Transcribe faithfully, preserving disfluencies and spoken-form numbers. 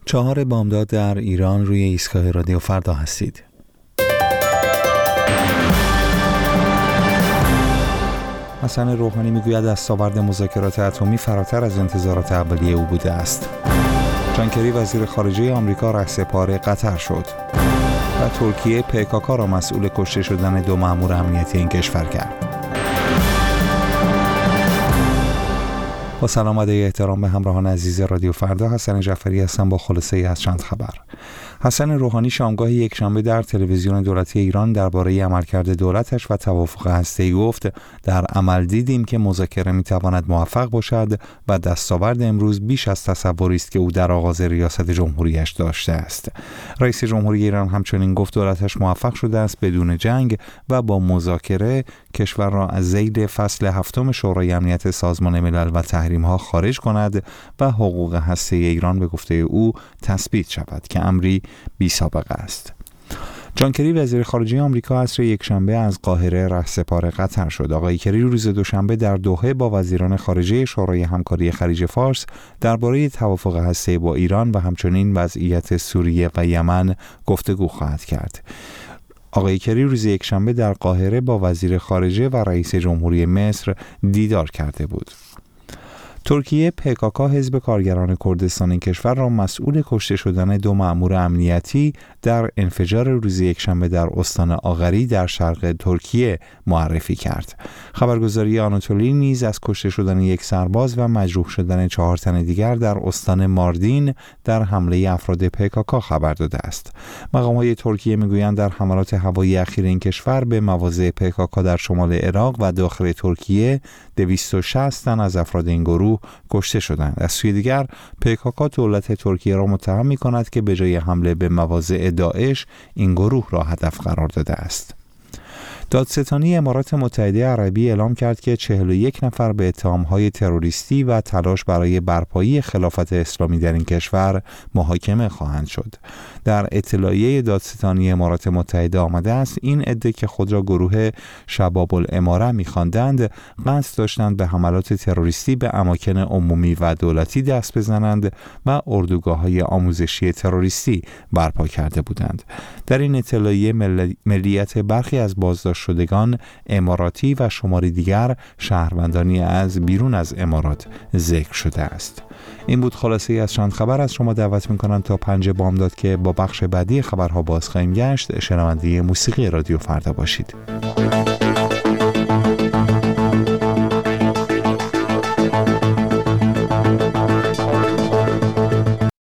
چهار بامداد در ایران روی ایستگاه رادیو فردا هستید. حسن روحانی میگوید دستاورد مذاکرات اتمی فراتر از انتظارات اولیه او بوده است. جان کری وزیر خارجه آمریکا رهسپار قطر شد و ترکیه پیکاکا را مسئول کشته شدن دو مأمور امنیتی این کشور کرد. با سلام و احترام به همراهان عزیز رادیو فردا، حسن جعفری هستم با خلاصه ای از چند خبر. حسن روحانی شامگاه یکشنبه در تلویزیون دولتی ایران درباره عملکرد دولتش و توافق هسته‌ای گفت: در عمل دیدیم که مذاکره میتواند موفق باشد و دستاورد امروز بیش از تصوری است که او در آغاز ریاست جمهوریش داشته است. رئیس جمهوری ایران همچنین گفت دولتش موفق شده است بدون جنگ و با مذاکره کشور را از ذیل فصل هفتم شورای امنیت سازمان ملل و تحریم‌ها خارج کند و حقوق هسته‌ای ایران به گفته او تثبیت شود که امری بی سابقه است. جان کری وزیر خارجه آمریکا عصر یکشنبه از قاهره رهسپار قطر شد. آقای کری روز دوشنبه در دوحه با وزیران خارجه شورای همکاری خلیج فارس درباره توافق هسته‌ای با ایران و همچنین وضعیت سوریه و یمن گفتگو خواهد کرد. آقای کری روز یکشنبه در قاهره با وزیر خارجه و رئیس جمهوری مصر دیدار کرده بود. ترکیه پیکاکا حزب کارگران کردستان این کشور را مسئول کشته شدن دو مأمور امنیتی در انفجار روز یکشنبه در استان آغری در شرق ترکیه معرفی کرد. خبرگزاری آناتولی نیز از کشته شدن یک سرباز و مجروح شدن چهار تن دیگر در استان ماردین در حمله افراد پیکاکا خبر داده است. مقامات ترکیه میگویند در حملات هوایی اخیر این کشور به مواضع پیکاکا در شمال عراق و داخل ترکیه دویست و شصت تن از افراد این گروه کشته شدند. از سوی دیگر پیکاکا دولت ترکیه را متهم می‌کند که به جای حمله به مواضع داعش این گروه را هدف قرار داده است. دادستانی امارات متحده عربی اعلام کرد که چهل و یک نفر به اتهام‌های تروریستی و تلاش برای برپایی خلافت اسلامی در این کشور محاکمه خواهند شد. در اطلاعیه دادستانی امارات متحده آمده است این عده که خود را گروه شباب الاماره می‌خواندند قصد داشتند به حملات تروریستی به اماکن عمومی و دولتی دست بزنند و اردوگاه‌های آموزشی تروریستی برپا کرده بودند. در این اطلاعیه مل... ملیت برخی از بازداشت شدگان اماراتی و شماری دیگر شهروندانی از بیرون از امارات ذکر شده است. این بود خلاصه ای از چند خبر. از شما دعوت می‌کنم تا پنج بامداد که با بخش بعدی خبرها باز خواهیم گشت شنونده موسیقی رادیو فردا باشید.